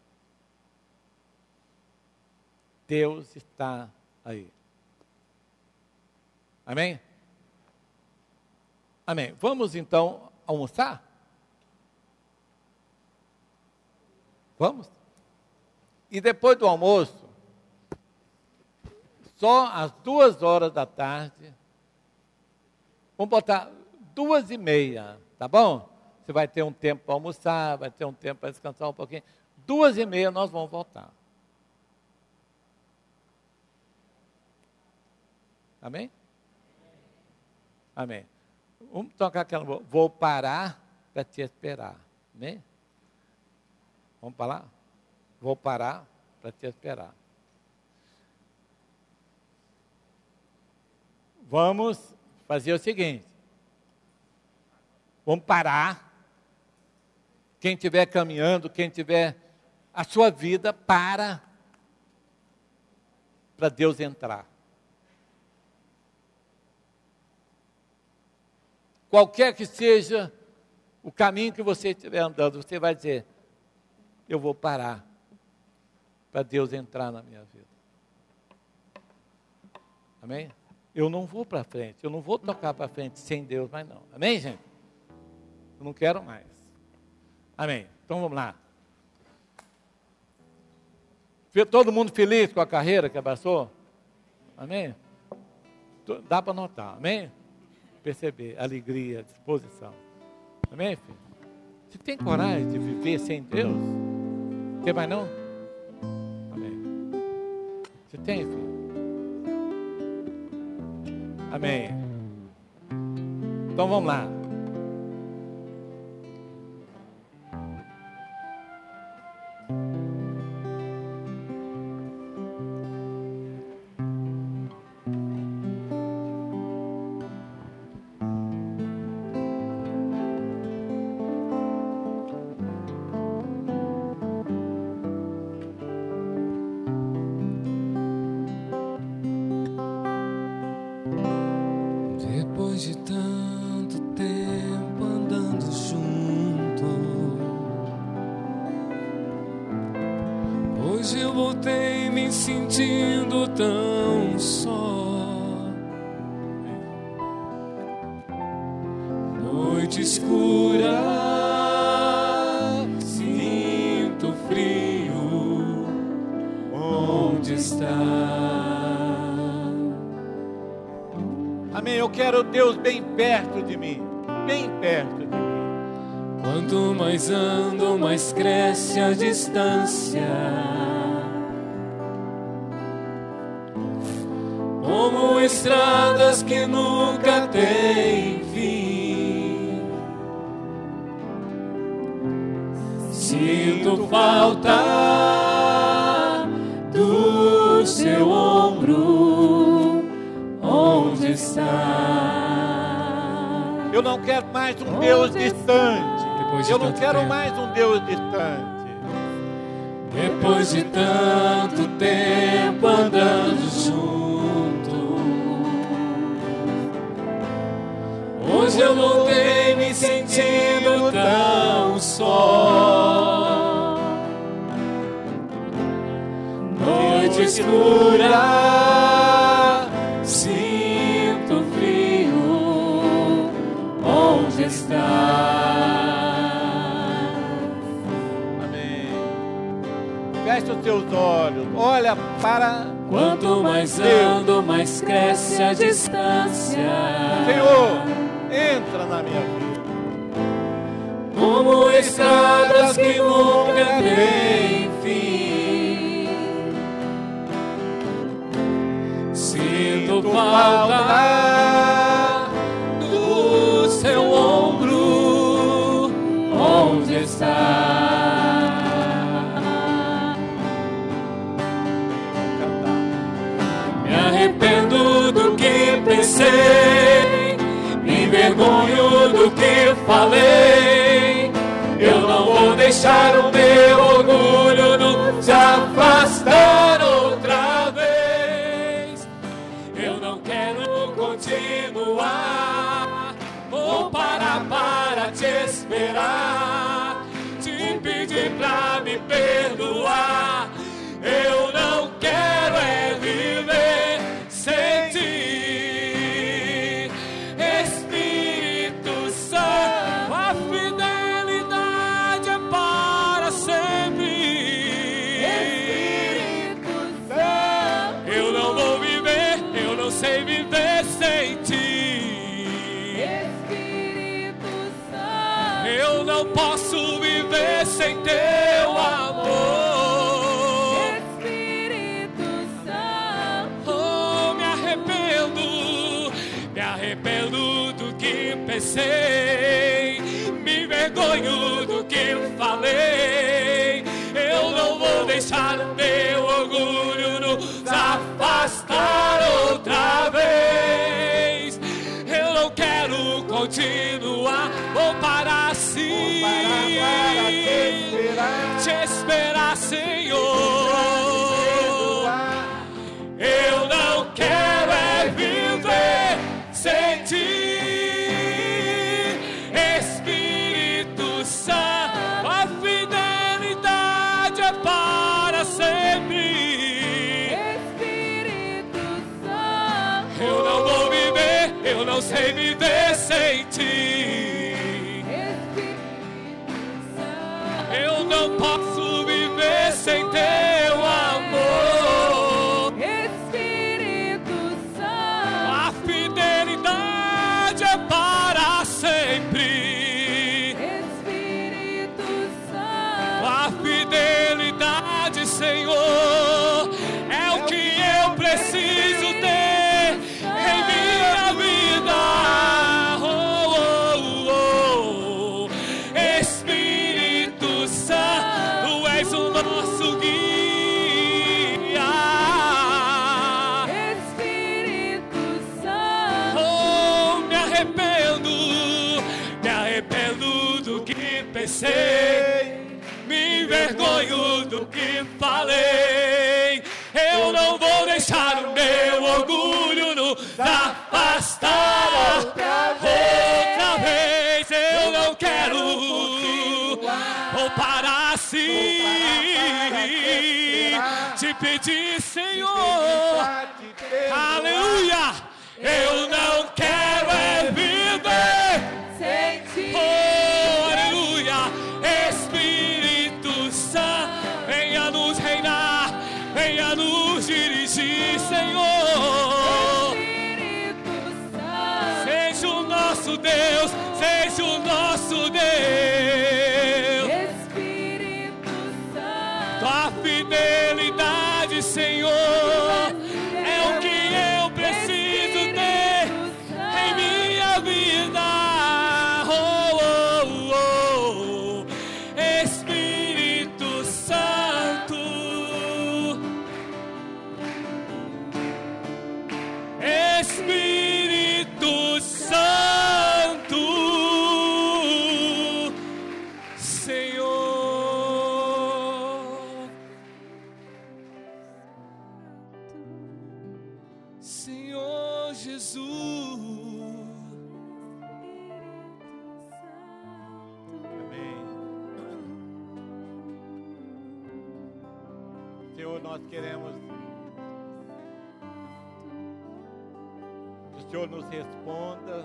[SPEAKER 1] Deus está aí. Amém? Amém. Vamos então almoçar? Vamos? E depois do almoço, só às duas horas da tarde, vamos botar duas e meia, tá bom? Você vai ter um tempo para almoçar, vai ter um tempo para descansar um pouquinho. Duas e meia nós vamos voltar. Amém? Amém. Vamos tocar aquela. Vou parar para te esperar. Amém? Vamos falar? Vou parar para te esperar. Vamos fazer o seguinte. Vamos parar. Quem estiver caminhando, quem tiver a sua vida, para para Deus entrar. Qualquer que seja o caminho que você estiver andando, você vai dizer, eu vou parar para Deus entrar na minha vida. Amém? Eu não vou para frente, eu não vou tocar para frente sem Deus mais não. Amém, gente? Eu não quero mais. Amém. Então vamos lá. Todo mundo feliz com a carreira que abraçou? Amém? Dá para notar, amém? Perceber alegria, disposição. Amém, filho? Você tem coragem de viver sem Deus? Tem mais não? Amém. Você tem, filho? Amém. Então vamos lá.
[SPEAKER 11] Hoje eu voltei me sentindo tão só. Noite escura, sinto frio. Onde está?
[SPEAKER 1] Amém. Eu quero Deus bem perto de mim, bem perto de mim.
[SPEAKER 11] Quanto mais ando, mais cresce a distância. Como estradas que nunca têm fim. Sinto falta do seu ombro. Onde está?
[SPEAKER 1] Eu não quero mais um Deus distante. Eu não quero mais um Deus distante.
[SPEAKER 11] Depois de tanto tempo andando junto, hoje eu voltei me sentindo tão só. Noite escura, sinto frio. Onde está?
[SPEAKER 1] Feche os teus olhos, olha para
[SPEAKER 11] Quanto mais
[SPEAKER 1] Deus.
[SPEAKER 11] ando, mais cresce a distância.
[SPEAKER 1] Senhor, entra na minha vida.
[SPEAKER 11] Como estradas que nunca têm fim. Sinto falta do seu ombro. Onde está? Me arrependo do que pensei, me envergonho do que falei. Eu não vou deixar o meu orgulho nos afastar outra vez. Eu não quero continuar, vou parar para te esperar, te pedir pra me perdoar. Eu não quero é viver sem ti, Espírito Santo. A fidelidade é para sempre, Espírito Santo. Eu não vou viver, eu não sei viver sem ti, Espírito Santo. Eu não posso viver sem teu amor. Me arrependo do que pensei, me envergonho do que falei. Eu não vou deixar o meu orgulho nos afastar outra vez. Eu não quero continuar, vou parar sim, vou parar para te esperar, te esperar, Senhor. Eu não quero é viver sem ti, Espírito Santo. A fidelidade é para sempre, Espírito Santo. Eu não vou viver, eu não sei viver sem ti, Espírito Santo. Eu não posso viver sem teu amor, Espírito Santo. A fidelidade é para sempre, Espírito Santo. A fidelidade, Senhor, é o que eu preciso ter em minha vida. Oh, oh, oh, oh. Espírito Santo, tu és o nosso guia. Espírito Santo. Oh, me arrependo, me arrependo do que pensei, me envergonho do que falei. Eu não vou deixar o meu orgulho nos afastar outra vez. Eu não quero, vou parar assim, pedir, Senhor. Aleluia. Eu não quero é viver sem ti. Oh, aleluia. Espírito Santo, venha nos reinar, venha nos dirigir, Senhor. Espírito Santo, seja o nosso Deus, seja o nosso Deus. Espírito Santo, tua fidelidade, Senhor, é o que eu preciso ter em minha vida. Oh, oh, oh. Espírito Santo, Espírito Santo, Senhor, Senhor Jesus.
[SPEAKER 1] Amém. Senhor, nós queremos que o Senhor nos responda.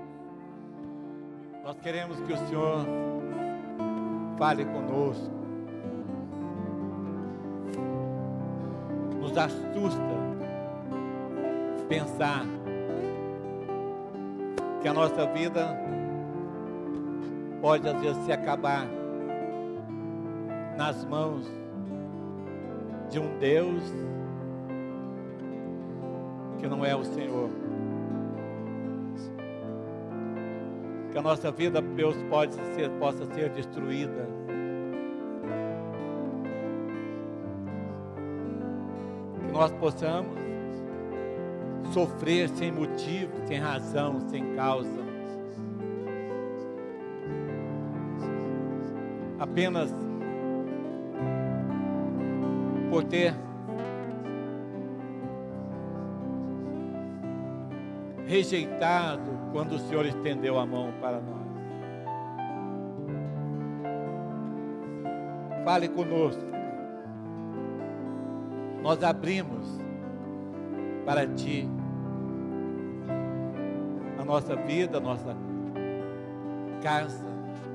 [SPEAKER 1] Nós queremos que o Senhor fale conosco. Nos assusta pensar que a nossa vida pode às vezes se acabar nas mãos de um Deus que não é o Senhor. Que a nossa vida, Deus, pode ser, possa ser destruída. Que nós possamos sofrer sem motivo, sem razão, sem causa. Apenas por ter rejeitado quando o Senhor estendeu a mão para nós. Fale conosco. Nós abrimos para Ti a nossa vida, a nossa casa.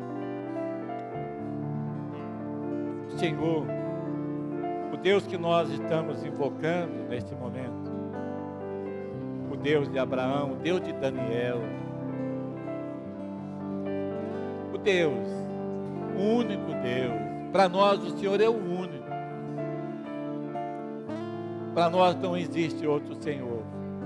[SPEAKER 1] Senhor, o Deus que nós estamos invocando neste momento, o Deus de Abraão, o Deus de Daniel, o Deus, o único Deus. Para nós o Senhor é o único. Para nós não existe outro Senhor.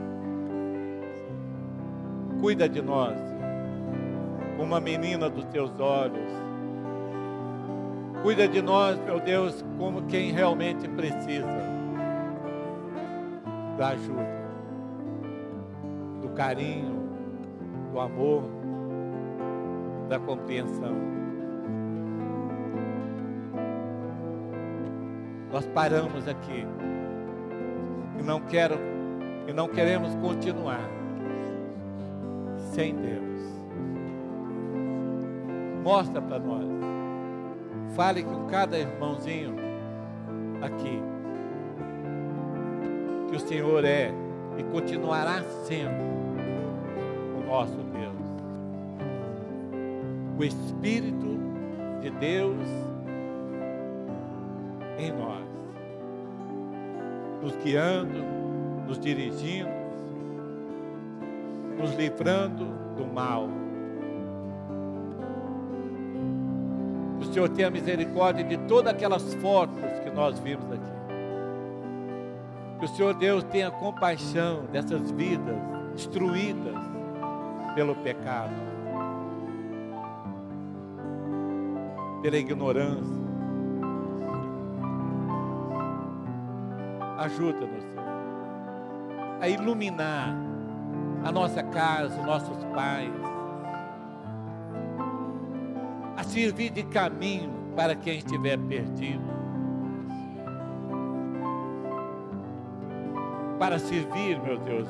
[SPEAKER 1] Cuida de nós, como uma menina dos teus olhos. Cuida de nós, meu Deus, como quem realmente precisa da ajuda, do carinho, do amor, da compreensão. Nós paramos aqui e não quero, e não queremos continuar sem Deus. Mostra para nós. Fale com cada irmãozinho aqui que o Senhor é e continuará sendo o nosso Deus. O Espírito de Deus em nós, nos guiando, nos dirigindo, nos livrando do mal. Que o Senhor tenha misericórdia de todas aquelas fotos que nós vimos aqui. Que o Senhor Deus tenha compaixão dessas vidas destruídas pelo pecado, pela ignorância. Ajuda-nos, Senhor, a iluminar a nossa casa, os nossos pais, a servir de caminho para quem estiver perdido, para servir, meu Deus,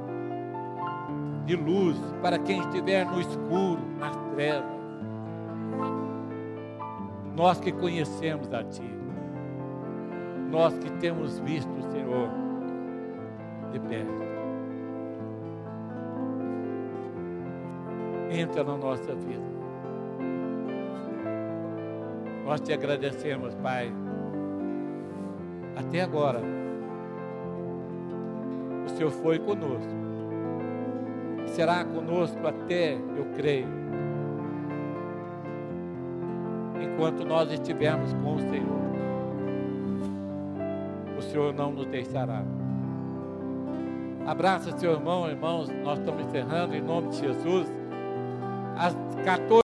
[SPEAKER 1] de luz para quem estiver no escuro, nas trevas. Nós que conhecemos a Ti, nós que temos visto o Senhor de perto. Entra na nossa vida. Nós te agradecemos, Pai. Até agora, o Senhor foi conosco. Será conosco até, eu creio, enquanto nós estivermos com o Senhor. O Senhor não nos deixará. Abraça seu irmão, irmãos. Nós estamos encerrando em nome de Jesus. Às quatorze